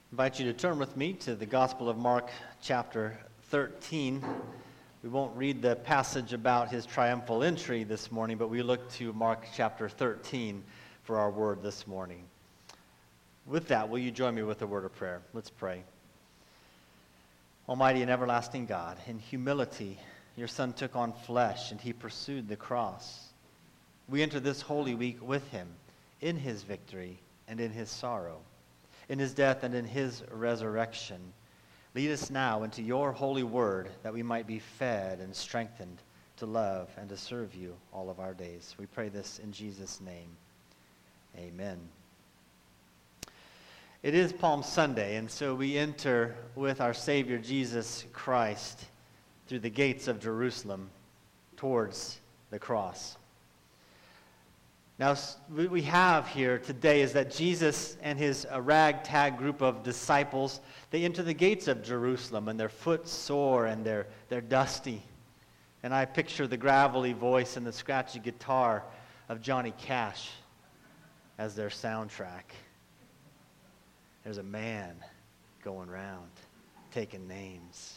Invite you to turn with me to the Gospel of Mark chapter 13. We won't read the passage about his triumphal entry this morning, but we look to Mark chapter 13 for our word this morning. With that, will you join me with a word of prayer? Let's pray. Almighty and everlasting God, in humility, your Son took on flesh and he pursued the cross. We enter this Holy Week with him in his victory and in his sorrow, in his death and in his resurrection. Lead us now into your holy word that we might be fed and strengthened to love and to serve you all of our days. We pray this in Jesus' name. Amen. It is Palm Sunday, and so we enter with our Savior Jesus Christ through the gates of Jerusalem towards the cross. Now, what we have here today is that Jesus and his ragtag group of disciples, they enter the gates of Jerusalem, and they're footsore and they're dusty. And I picture the gravelly voice and the scratchy guitar of Johnny Cash as their soundtrack. There's a man going around taking names.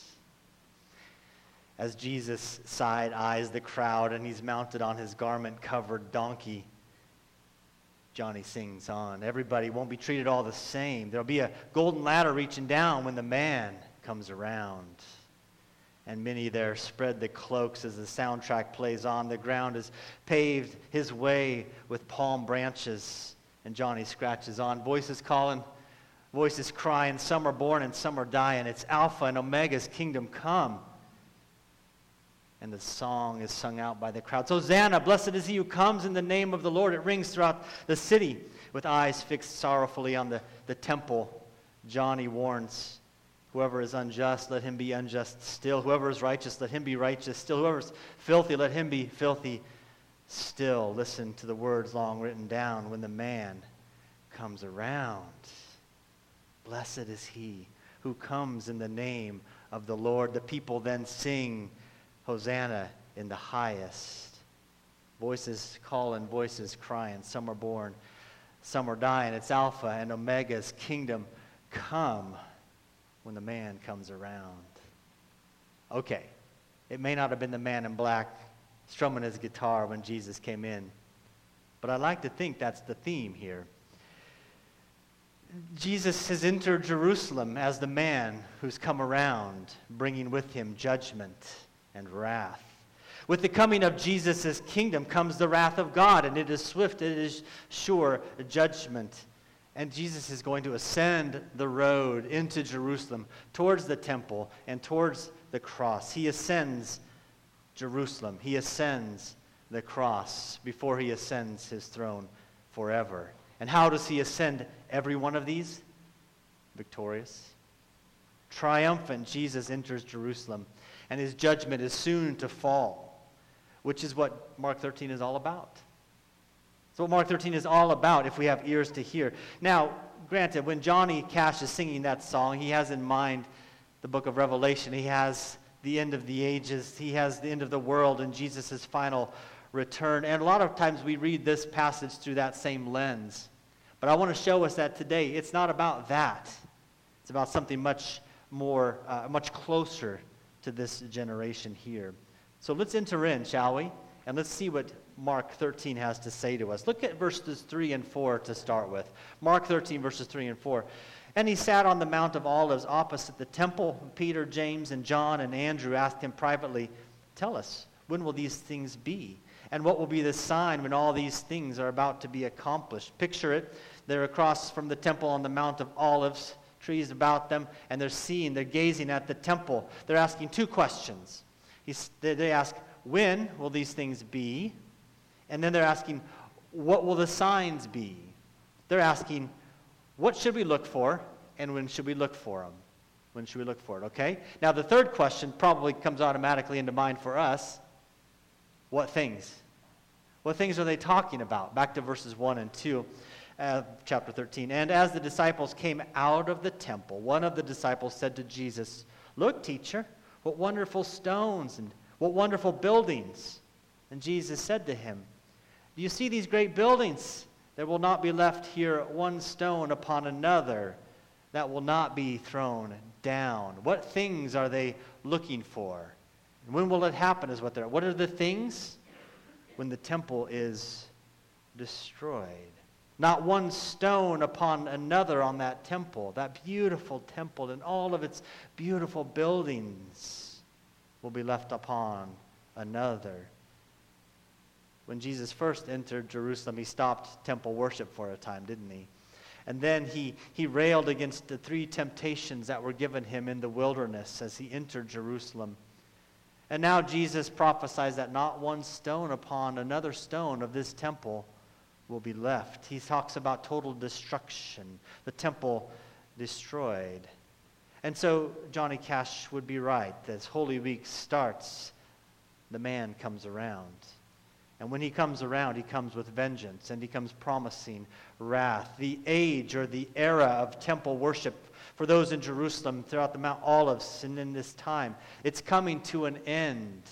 As Jesus side-eyes the crowd and he's mounted on his garment-covered donkey, Johnny sings on. Everybody won't be treated all the same. There'll be a golden ladder reaching down when the man comes around. And many there spread the cloaks as the soundtrack plays on. The ground is paved his way with palm branches. And Johnny scratches on. Voices calling, voices crying. Some are born and some are dying. It's Alpha and Omega's kingdom come. And the song is sung out by the crowd. Hosanna, blessed is he who comes in the name of the Lord. It rings throughout the city. With eyes fixed sorrowfully on the temple, Johnny warns, whoever is unjust, let him be unjust still. Whoever is righteous, let him be righteous still. Whoever is filthy, let him be filthy still. Listen to the words long written down when the man comes around. Blessed is he who comes in the name of the Lord. The people then sing, Hosanna in the highest. Voices calling, voices crying. Some are born, some are dying. It's Alpha and Omega's kingdom come when the man comes around. Okay, it may not have been the man in black strumming his guitar when Jesus came in, but I like to think that's the theme here. Jesus has entered Jerusalem as the man who's come around, bringing with him judgment and wrath. With the coming of Jesus' kingdom comes the wrath of God, and it is swift, it is sure judgment. And Jesus is going to ascend the road into Jerusalem, towards the temple and towards the cross. He ascends Jerusalem. He ascends the cross before he ascends his throne forever. And how does he ascend every one of these? Victorious. Triumphant, Jesus enters Jerusalem. And his judgment is soon to fall, which is what Mark 13 is all about. So what Mark 13 is all about, if we have ears to hear. Now, granted, when Johnny Cash is singing that song, he has in mind the book of Revelation. He has the end of the ages. He has the end of the world and Jesus' final return. And a lot of times we read this passage through that same lens. But I want to show us that today it's not about that. It's about something much more, much closer to this generation here. So let's enter in, shall we? And let's see what Mark 13 has to say to us. Look at verses 3 and 4 to start with. Mark 13, verses 3 and 4. And he sat on the Mount of Olives opposite the temple. Peter, James, and John, and Andrew asked him privately, "Tell us, when will these things be? And what will be the sign when all these things are about to be accomplished?" Picture it. They're across from the temple on the Mount of Olives, trees about them, and they're gazing at the temple. They're asking two questions. They ask, when will these things be? And then they're asking, what will the signs be? They're asking, what should we look for, and when should we look for them? When should we look for it, okay? Now, the third question probably comes automatically into mind for us. What things? What things are they talking about? Back to verses 1 and 2. Chapter 13. And as the disciples came out of the temple, one of the disciples said to Jesus, "Look, teacher, what wonderful stones and what wonderful buildings." And Jesus said to him, "Do you see these great buildings? There will not be left here one stone upon another that will not be thrown down. What things are they looking for? And when will it happen is what are the things? When the temple is destroyed. Not one stone upon another on that temple, that beautiful temple and all of its beautiful buildings will be left upon another. When Jesus first entered Jerusalem, he stopped temple worship for a time, didn't he? And then he railed against the 3 temptations that were given him in the wilderness as he entered Jerusalem. And now Jesus prophesies that not one stone upon another stone of this temple will be left. He talks about total destruction, the temple destroyed. And so Johnny Cash would be right. As Holy Week starts, the man comes around. And when he comes around, he comes with vengeance, and he comes promising wrath. The age or the era of temple worship for those in Jerusalem throughout the Mount Olives and in this time, it's coming to an end.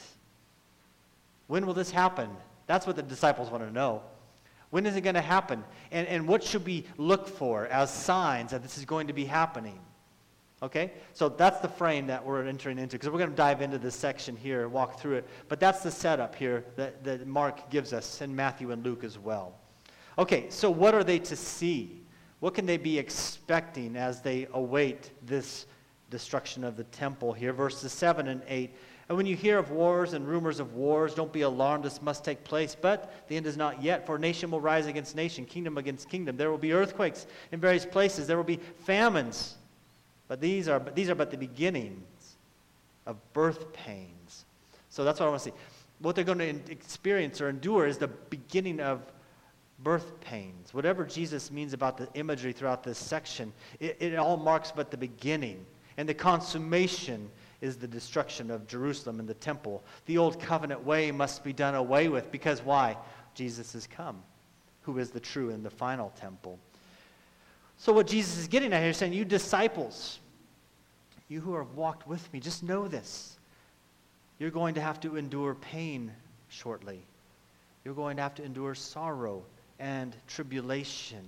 When will this happen? That's what the disciples want to know. When is it going to happen? And what should we look for as signs that this is going to be happening? Okay? So that's the frame that we're entering into, because we're going to dive into this section here, walk through it. But that's the setup here that Mark gives us, and Matthew and Luke as well. Okay, so what are they to see? What can they be expecting as they await this destruction of the temple here? Verses 7 and 8. And when you hear of wars and rumors of wars, don't be alarmed. This must take place, but the end is not yet. For nation will rise against nation, kingdom against kingdom. There will be earthquakes in various places. There will be famines. But these are but the beginnings of birth pains. So that's what I want to see. What they're going to experience or endure is the beginning of birth pains. Whatever Jesus means about the imagery throughout this section, it all marks but the beginning. And the consummation is the destruction of Jerusalem and the temple. The old covenant way must be done away with, because why? Jesus has come, who is the true and the final temple. So what Jesus is getting at here is saying, you disciples, you who have walked with me, just know this. You're going to have to endure pain shortly. You're going to have to endure sorrow and tribulation.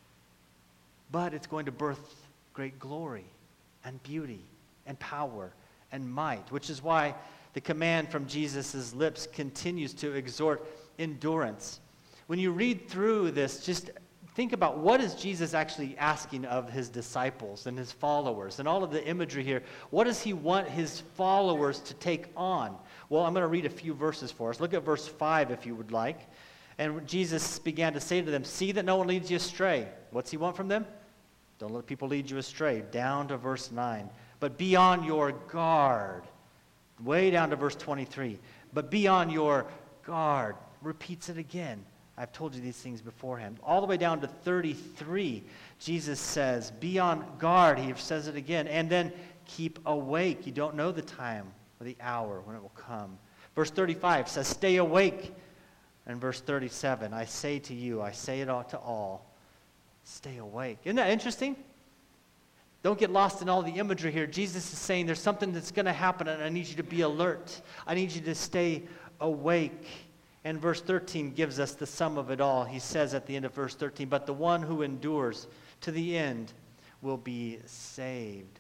But it's going to birth great glory and beauty and power and might, which is why the command from Jesus' lips continues to exhort endurance. When you read through this, just think about what is Jesus actually asking of his disciples and his followers and all of the imagery here. What does he want his followers to take on? Well, I'm going to read a few verses for us. Look at verse 5 if you would like. And Jesus began to say to them, see that no one leads you astray. What's he want from them? Don't let people lead you astray. Down to verse 9. But be on your guard. Way down to verse 23. But be on your guard. Repeats it again. I've told you these things beforehand. All the way down to 33, Jesus says, be on guard. He says it again. And then keep awake. You don't know the time or the hour when it will come. Verse 35 says, stay awake. And verse 37, I say to you, I say it to all, stay awake. Isn't that interesting? Don't get lost in all the imagery here. Jesus is saying there's something that's going to happen, and I need you to be alert. I need you to stay awake. And verse 13 gives us the sum of it all. He says at the end of verse 13, but the one who endures to the end will be saved.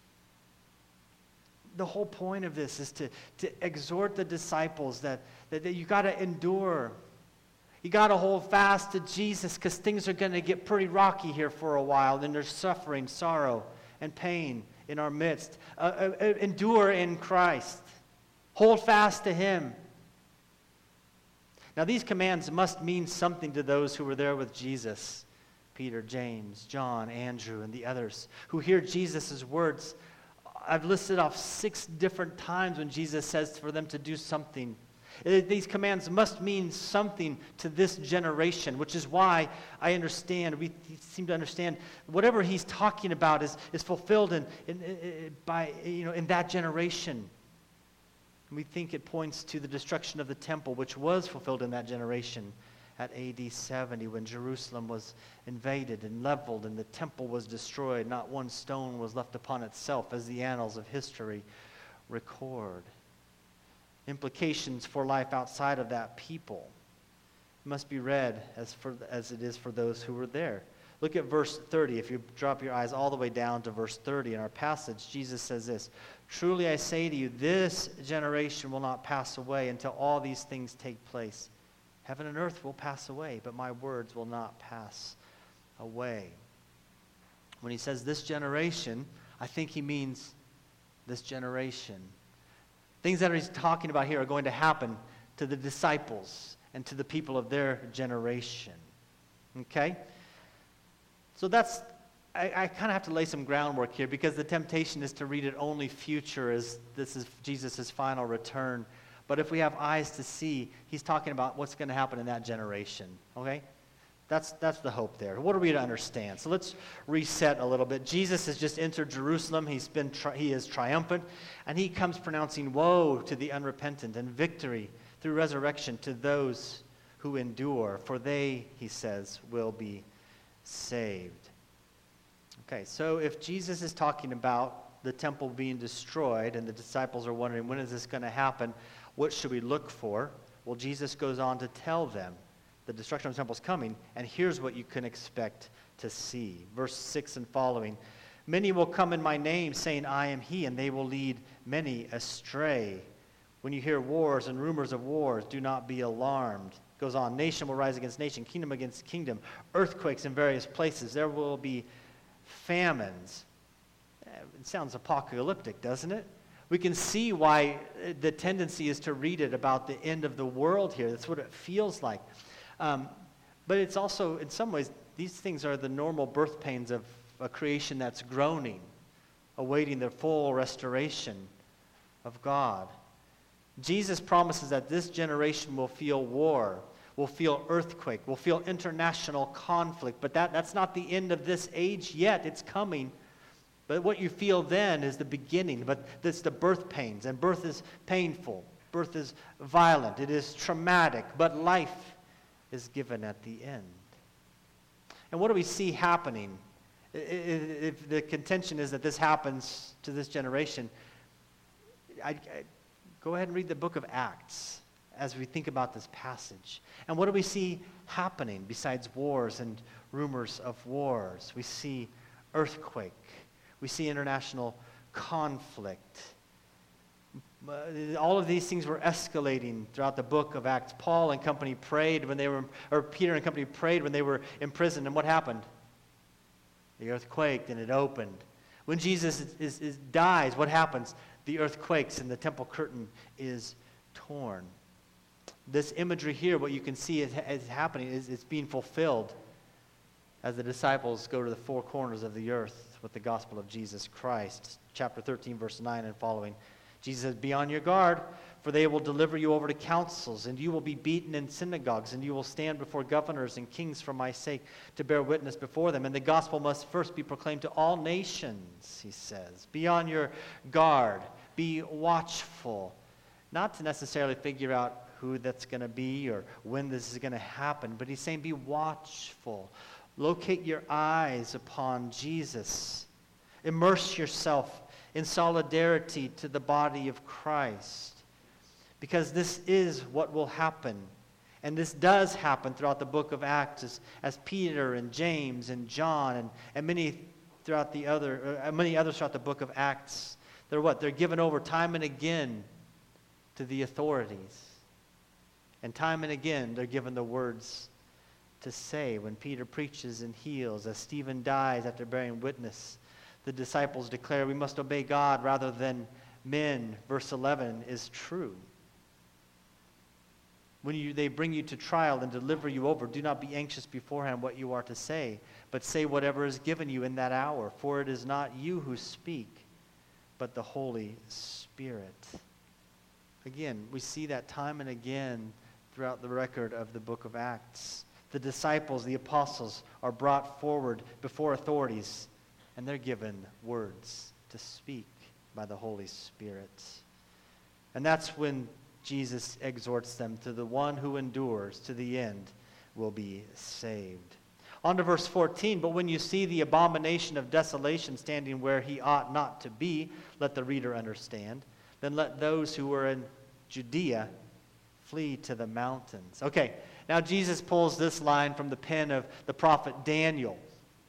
The whole point of this is to exhort the disciples that you got to endure. You got to hold fast to Jesus, because things are going to get pretty rocky here for a while. Then there's suffering, sorrow, and pain in our midst. Endure in Christ. Hold fast to him. Now, these commands must mean something to those who were there with Jesus. Peter, James, John, Andrew, and the others who hear Jesus' words. I've listed off 6 different times when Jesus says for them to do something. These commands must mean something to this generation, which is why I understand, we seem to understand, whatever he's talking about is fulfilled in that generation. We think it points to the destruction of the temple, which was fulfilled in that generation at AD 70 when Jerusalem was invaded and leveled and the temple was destroyed. Not one stone was left upon itself, as the annals of history record. Implications for life outside of that people must be read as it is for those who were there. Look at verse 30. If you drop your eyes all the way down to verse 30 in our passage, Jesus says this, "Truly I say to you, this generation will not pass away until all these things take place. Heaven and earth will pass away, but my words will not pass away." When he says this generation, I think he means this generation. Things that he's talking about here are going to happen to the disciples and to the people of their generation. Okay? So I kind of have to lay some groundwork here, because the temptation is to read it only future, as this is Jesus' final return. But if we have eyes to see, he's talking about what's going to happen in that generation. Okay? That's the hope there. What are we to understand? So let's reset a little bit. Jesus has just entered Jerusalem. He is triumphant, and he comes pronouncing woe to the unrepentant and victory through resurrection to those who endure, for they, he says, will be saved. Okay, so if Jesus is talking about the temple being destroyed and the disciples are wondering, when is this going to happen? What should we look for? Well, Jesus goes on to tell them the destruction of the temple is coming, and here's what you can expect to see. Verse 6 and following, "Many will come in my name, saying, 'I am he,' and they will lead many astray. When you hear wars and rumors of wars, do not be alarmed." Goes on, "Nation will rise against nation, kingdom against kingdom, earthquakes in various places. There will be famines." It sounds apocalyptic, doesn't it? We can see why the tendency is to read it about the end of the world here. That's what it feels like. But it's also, in some ways, these things are the normal birth pains of a creation that's groaning, awaiting the full restoration of God. Jesus promises that this generation will feel war, will feel earthquake, will feel international conflict, but that's not the end of this age yet. It's coming. But what you feel then is the beginning, but it's the birth pains, and birth is painful. Birth is violent. It is traumatic, but life is given at the end. And what do we see happening? If the contention is that this happens to this generation, I go ahead and read the book of Acts as we think about this passage. And what do we see happening besides wars and rumors of wars? We see earthquake. We see international conflict. All of these things were escalating throughout the book of Acts. Paul and company prayed when they were, or Peter and company prayed when they were imprisoned. And what happened? The earth quaked and it opened. When Jesus dies, what happens? The earth quakes and the temple curtain is torn. This imagery here, what you can see is happening, is it's being fulfilled as the disciples go to the four corners of the earth with the gospel of Jesus Christ. Chapter 13, verse 9 and following. Jesus says, "Be on your guard, for they will deliver you over to councils, and you will be beaten in synagogues, and you will stand before governors and kings for my sake to bear witness before them. And the gospel must first be proclaimed to all nations," he says. Be on your guard. Be watchful. Not to necessarily figure out who that's going to be or when this is going to happen, but he's saying be watchful. Locate your eyes upon Jesus. Immerse yourself in solidarity to the body of Christ. Because this is what will happen. And this does happen throughout the book of Acts as Peter and James and John and many others throughout the book of Acts. They're what? They're given over time and again to the authorities. And time and again they're given the words to say. When Peter preaches and heals, as Stephen dies after bearing witness, the disciples declare we must obey God rather than men. Verse 11 is true. When they bring you to trial and deliver you over, do not be anxious beforehand what you are to say, but say whatever is given you in that hour, for it is not you who speak, but the Holy Spirit. Again, we see that time and again throughout the record of the book of Acts. The disciples, the apostles, are brought forward before authorities, and they're given words to speak by the Holy Spirit. And that's when Jesus exhorts them to the one who endures to the end will be saved. On to verse 14, "But when you see the abomination of desolation standing where he ought not to be," let the reader understand, "then let those who are in Judea flee to the mountains." Okay, now Jesus pulls this line from the pen of the prophet Daniel.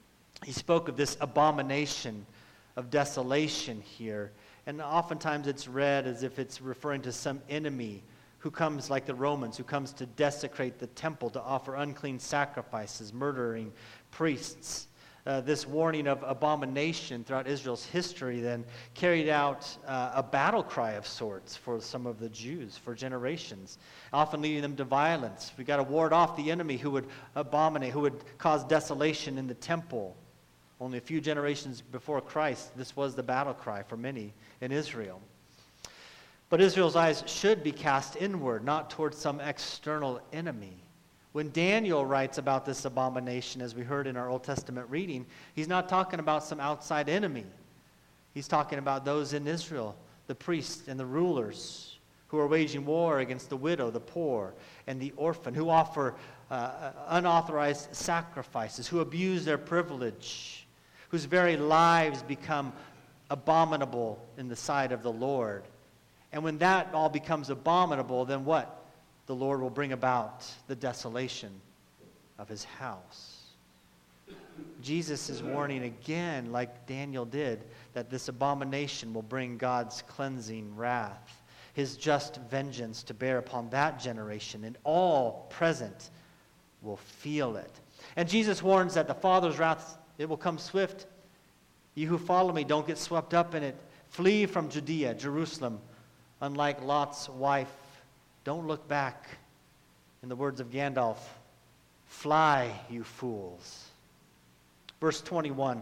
he spoke of this abomination of desolation here. And oftentimes it's read as if it's referring to some enemy who comes, like the Romans, who comes to desecrate the temple, to offer unclean sacrifices, murdering priests. This warning of abomination throughout Israel's history then carried out a battle cry of sorts for some of the Jews for generations, often leading them to violence. We got to ward off the enemy who would abominate, who would cause desolation in the temple. Only a few generations before Christ, this was the battle cry for many in Israel. But Israel's eyes should be cast inward, not towards some external enemy. When Daniel writes about this abomination, as we heard in our Old Testament reading, he's not talking about some outside enemy. He's talking about those in Israel, the priests and the rulers, who are waging war against the widow, the poor, and the orphan, who offer unauthorized sacrifices, who abuse their privilege, whose very lives become abominable in the sight of the Lord. And when that all becomes abominable, then what? The Lord will bring about the desolation of his house. Jesus is warning again, like Daniel did, that this abomination will bring God's cleansing wrath, his just vengeance to bear upon that generation, and all present will feel it. And Jesus warns that the Father's wrath, it will come swift. You who follow me, don't get swept up in it. Flee from Judea, Jerusalem, unlike Lot's wife. Don't look back. In the words of Gandalf, fly, you fools. Verse 21.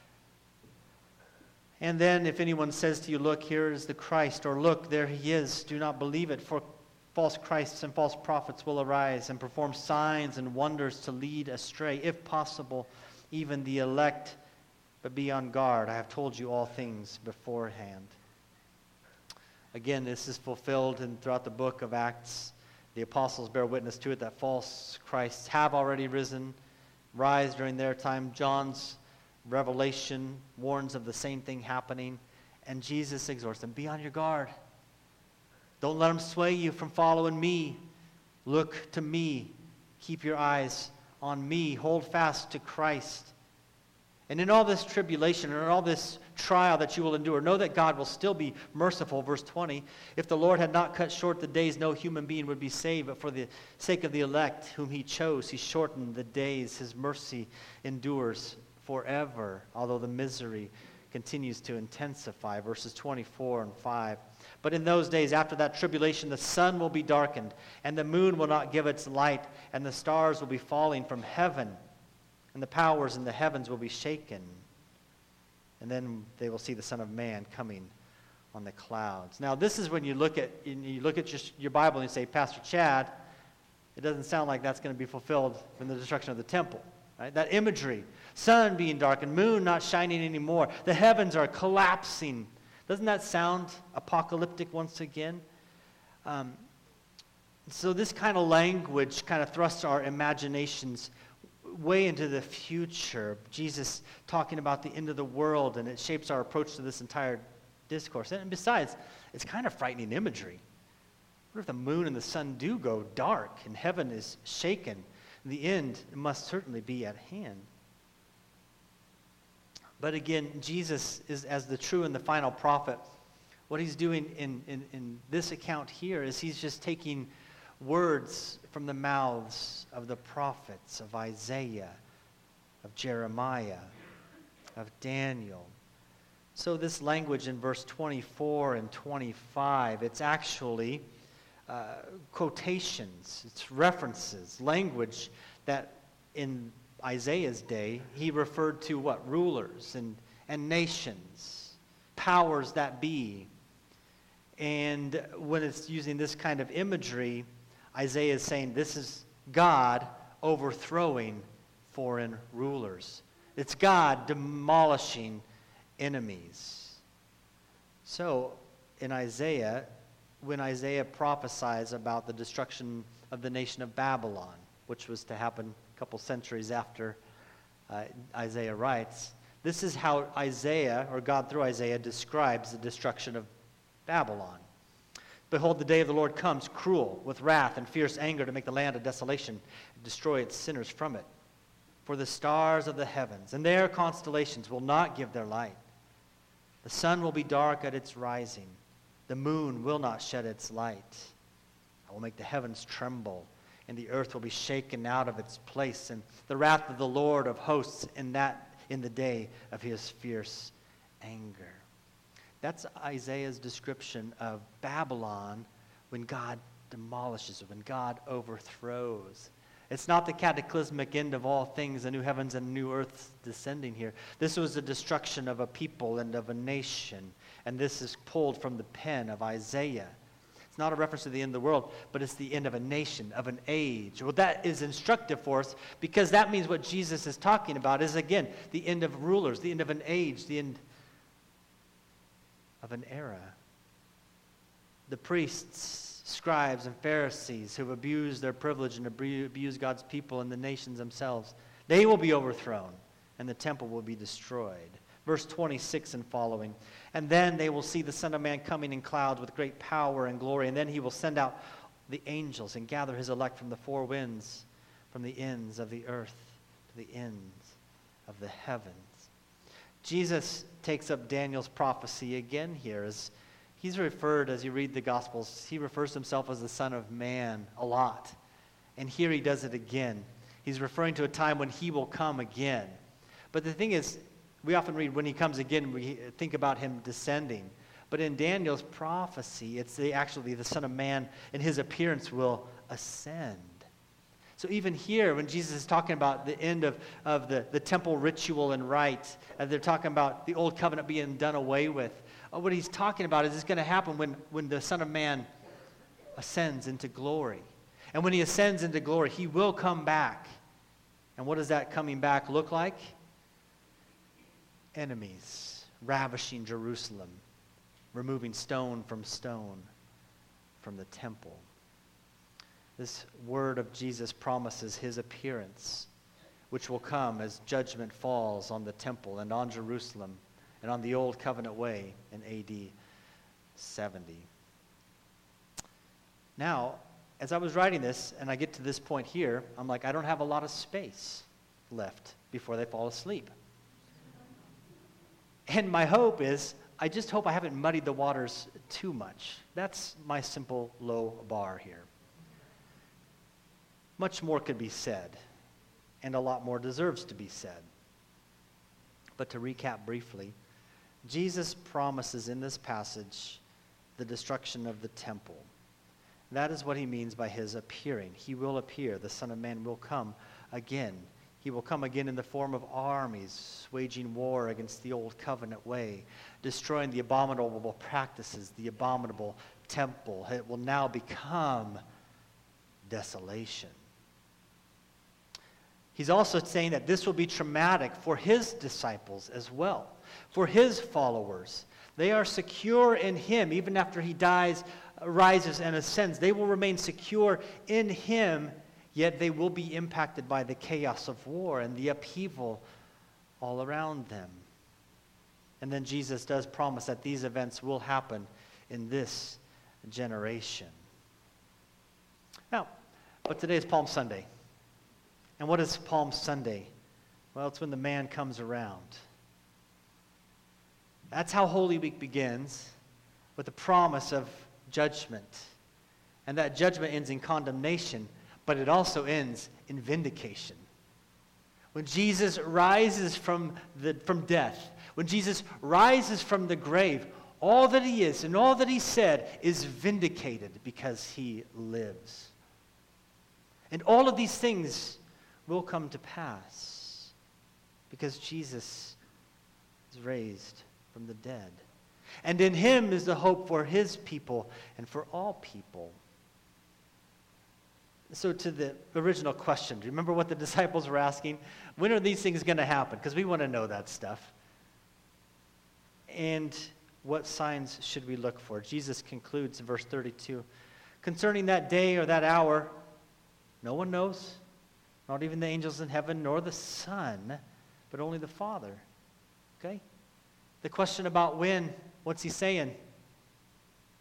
And then if anyone says to you, look, here is the Christ, or look, there he is, do not believe it, for false Christs and false prophets will arise and perform signs and wonders to lead astray, if possible, even the elect. But be on guard. I have told you all things beforehand. Again, this is fulfilled throughout the book of Acts. The apostles bear witness to it that false Christs have already risen, rise during their time. John's Revelation warns of the same thing happening. And Jesus exhorts them, be on your guard. Don't let them sway you from following me. Look to me. Keep your eyes on me. Hold fast to Christ. And in all this tribulation, and in all this trial that you will endure, know that God will still be merciful. Verse 20, if the Lord had not cut short the days, no human being would be saved. But for the sake of the elect whom he chose, he shortened the days. His mercy endures forever, although the misery continues to intensify. Verses 24 and 5. But in those days, after that tribulation, the sun will be darkened, and the moon will not give its light, and the stars will be falling from heaven, and the powers in the heavens will be shaken. And then they will see the Son of Man coming on the clouds. Now, this is when you look at just your Bible and you say, Pastor Chad, it doesn't sound like that's going to be fulfilled in the destruction of the temple. Right? That imagery, sun being darkened, moon not shining anymore, the heavens are collapsing. Doesn't that sound apocalyptic once again? So this kind of language kind of thrusts our imaginations way into the future. Jesus talking about the end of the world, and it shapes our approach to this entire discourse. And besides, it's kind of frightening imagery. What if the moon and the sun do go dark and heaven is shaken? In the end, it must certainly be at hand. But again, Jesus is as the true and the final prophet. What he's doing in this account here is he's just taking words from the mouths of the prophets, of Isaiah, of Jeremiah, of Daniel. So this language in verse 24 and 25, it's actually quotations, it's references, language that in Isaiah's day, he referred to what? Rulers and nations, powers that be. And when it's using this kind of imagery, Isaiah is saying this is God overthrowing foreign rulers. It's God demolishing enemies. So in Isaiah, when Isaiah prophesies about the destruction of the nation of Babylon, which was to happen a couple centuries after Isaiah writes, this is how Isaiah, or God through Isaiah, describes the destruction of Babylon. Behold, the day of the Lord comes, cruel, with wrath and fierce anger, to make the land a desolation, and destroy its sinners from it. For the stars of the heavens and their constellations will not give their light. The sun will be dark at its rising. The moon will not shed its light. I will make the heavens tremble, and the earth will be shaken out of its place, and the wrath of the Lord of hosts in the day of his fierce anger. That's Isaiah's description of Babylon when God demolishes, when God overthrows. It's not the cataclysmic end of all things, the new heavens and new earth descending here. This was the destruction of a people and of a nation. And this is pulled from the pen of Isaiah. It's not a reference to the end of the world, but it's the end of a nation, of an age. Well, that is instructive for us because that means what Jesus is talking about is, again, the end of rulers, the end of an age, the end of an era. The priests, scribes and Pharisees who have abused their privilege and abused God's people and the nations themselves, they will be overthrown and the temple will be destroyed. Verse 26 and following. And then they will see the Son of Man coming in clouds with great power and glory, and then he will send out the angels and gather his elect from the four winds, from the ends of the earth to the ends of the heavens. Jesus takes up Daniel's prophecy again here as he's referred, as you read the Gospels, he refers to himself as the Son of Man a lot. And here he does it again. He's referring to a time when he will come again. But the thing is, we often read when he comes again, we think about him descending. But in Daniel's prophecy, it's actually the Son of Man and his appearance will ascend. So even here, when Jesus is talking about the end of the temple ritual and rite, they're talking about the old covenant being done away with. What he's talking about is it's going to happen when the Son of Man ascends into glory. And when he ascends into glory, he will come back. And what does that coming back look like? Enemies ravishing Jerusalem, removing stone from the temple. This word of Jesus promises his appearance, which will come as judgment falls on the temple and on Jerusalem and on the old covenant way in AD 70. Now, as I was writing this, and I get to this point here, I'm like, I don't have a lot of space left before they fall asleep. And my hope is, I just hope I haven't muddied the waters too much. That's my simple low bar here. Much more could be said, and a lot more deserves to be said. But to recap briefly, Jesus promises in this passage the destruction of the temple. That is what he means by his appearing. He will appear. The Son of Man will come again. He will come again in the form of armies, waging war against the old covenant way, destroying the abominable practices, the abominable temple. It will now become desolation. He's also saying that this will be traumatic for his disciples as well, for his followers. They are secure in him even after he dies, rises, and ascends. They will remain secure in him, yet they will be impacted by the chaos of war and the upheaval all around them. And then Jesus does promise that these events will happen in this generation. Now, but today is Palm Sunday. And what is Palm Sunday? Well, it's when the man comes around. That's how Holy Week begins, with the promise of judgment. And that judgment ends in condemnation, but it also ends in vindication. When Jesus rises from death, when Jesus rises from the grave, all that he is and all that he said is vindicated because he lives. And all of these things will come to pass because Jesus is raised from the dead. And in him is the hope for his people and for all people. So to the original question, do you remember what the disciples were asking? When are these things going to happen? Because we want to know that stuff. And what signs should we look for? Jesus concludes in verse 32. Concerning that day or that hour, no one knows, not even the angels in heaven, nor the Son, but only the Father. Okay? The question about when, what's he saying? I'm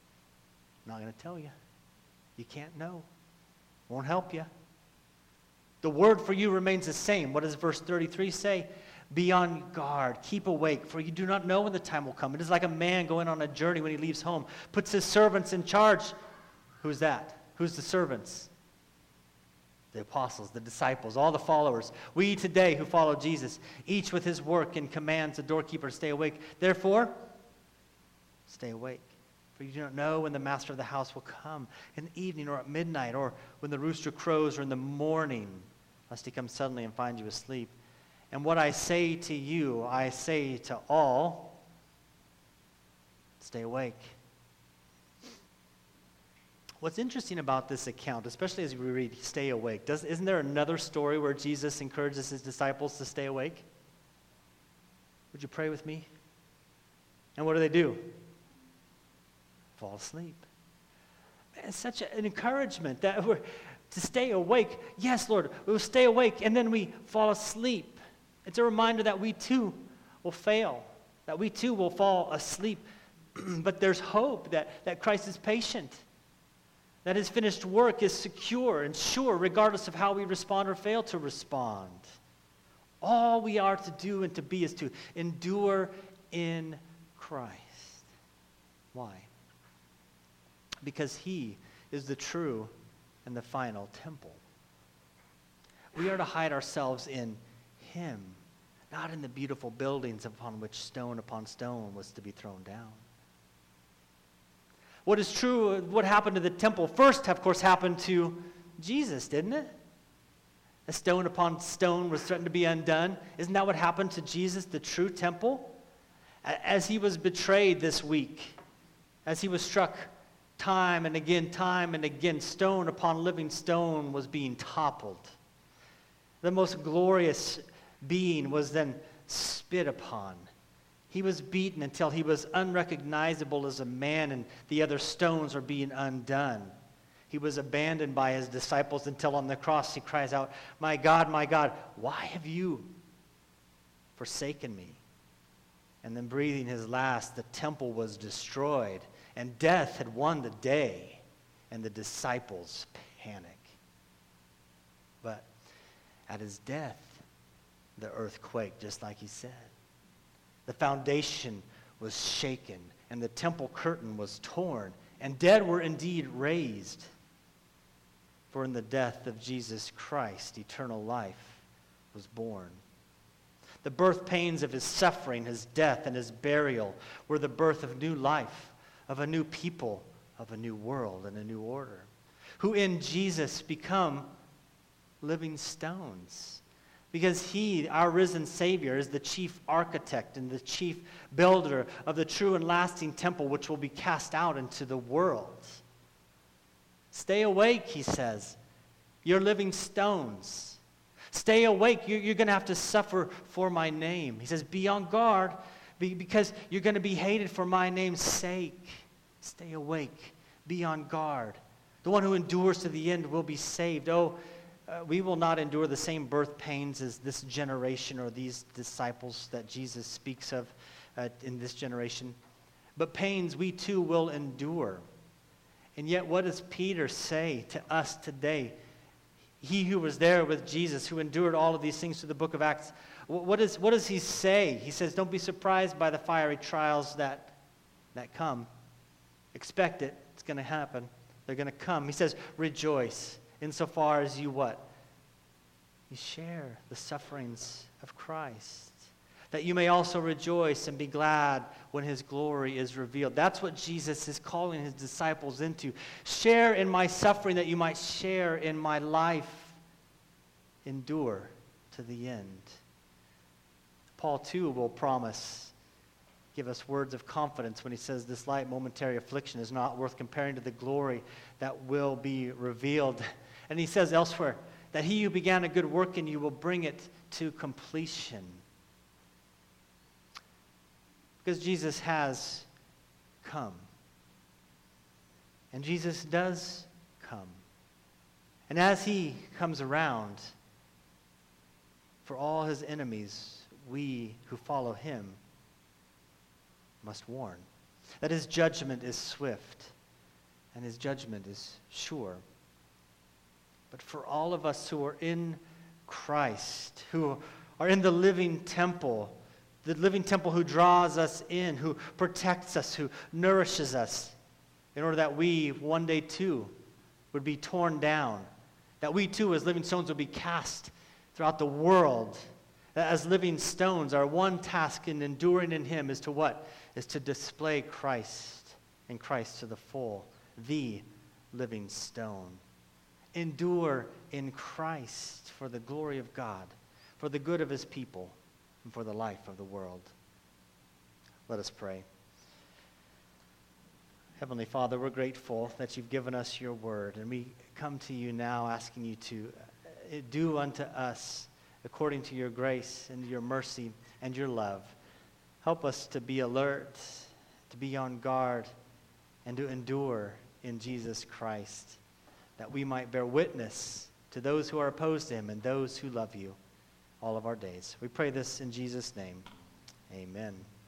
not going to tell you. You can't know. Won't help you. The word for you remains the same. What does verse 33 say? Be on guard, keep awake, for you do not know when the time will come. It is like a man going on a journey when he leaves home, puts his servants in charge. Who's that? Who's the servants? The apostles, the disciples, all the followers. We today who follow Jesus, each with his work and commands the doorkeeper to stay awake. Therefore, stay awake. For you do not know when the master of the house will come, in the evening or at midnight, or when the rooster crows or in the morning, lest he come suddenly and find you asleep. And what I say to you, I say to all, stay awake. What's interesting about this account, especially as we read, stay awake, isn't there another story where Jesus encourages his disciples to stay awake? Would you pray with me? And what do? Fall asleep. It's such an encouragement that we're to stay awake. Yes, Lord, we'll stay awake, and then we fall asleep. It's a reminder that we too will fail, that we too will fall asleep. But there's hope that Christ is patient, that his finished work is secure and sure, regardless of how we respond or fail to respond. All we are to do and to be is to endure in Christ. Why? Because he is the true and the final temple. We are to hide ourselves in him, not in the beautiful buildings upon which stone upon stone was to be thrown down. What is true, what happened to the temple first, of course, happened to Jesus, didn't it? A stone upon stone was threatened to be undone. Isn't that what happened to Jesus, the true temple? As he was betrayed this week, as he was struck time and again, stone upon living stone was being toppled. The most glorious being was then spit upon. He was beaten until he was unrecognizable as a man, and the other stones are being undone. He was abandoned by his disciples until on the cross he cries out, my God, why have you forsaken me?" And then breathing his last, the temple was destroyed, and death had won the day, and the disciples panic. But at his death, the earth quaked, just like he said. The foundation was shaken, and the temple curtain was torn, and dead were indeed raised. For in the death of Jesus Christ, eternal life was born. The birth pains of his suffering, his death, and his burial were the birth of new life, of a new people, of a new world, and a new order, who in Jesus become living stones. Because he, our risen Savior, is the chief architect and the chief builder of the true and lasting temple which will be cast out into the world. Stay awake, he says. You're living stones. Stay awake. You're going to have to suffer for my name. He says, be on guard because you're going to be hated for my name's sake. Stay awake. Be on guard. The one who endures to the end will be saved. We will not endure the same birth pains as this generation or these disciples that Jesus speaks of in this generation. But pains we too will endure. And yet what does Peter say to us today? He who was there with Jesus, who endured all of these things through the book of Acts, what does he say? He says, don't be surprised by the fiery trials that come. Expect it. It's going to happen. They're going to come. He says, rejoice insofar as you what? You share the sufferings of Christ, that you may also rejoice and be glad when his glory is revealed. That's what Jesus is calling his disciples into. Share in my suffering that you might share in my life. Endure to the end. Paul too will give us words of confidence when he says this light momentary affliction is not worth comparing to the glory that will be revealed. And he says elsewhere that he who began a good work in you will bring it to completion. Because Jesus has come. And Jesus does come. And as he comes around, for all his enemies, we who follow him must warn that his judgment is swift and his judgment is sure. But for all of us who are in Christ, who are in the living temple who draws us in, who protects us, who nourishes us, in order that we one day too would be torn down, that we too as living stones would be cast throughout the world. That as living stones, our one task in enduring in him is to what? Is to display Christ, and Christ to the full, the living stone. Endure in Christ for the glory of God, for the good of his people, and for the life of the world. Let us pray. Heavenly Father, we're grateful that you've given us your word, and we come to you now asking you to do unto us according to your grace and your mercy and your love. Help us to be alert, to be on guard, and to endure in Jesus Christ, that we might bear witness to those who are opposed to him and those who love you all of our days. We pray this in Jesus' name. Amen.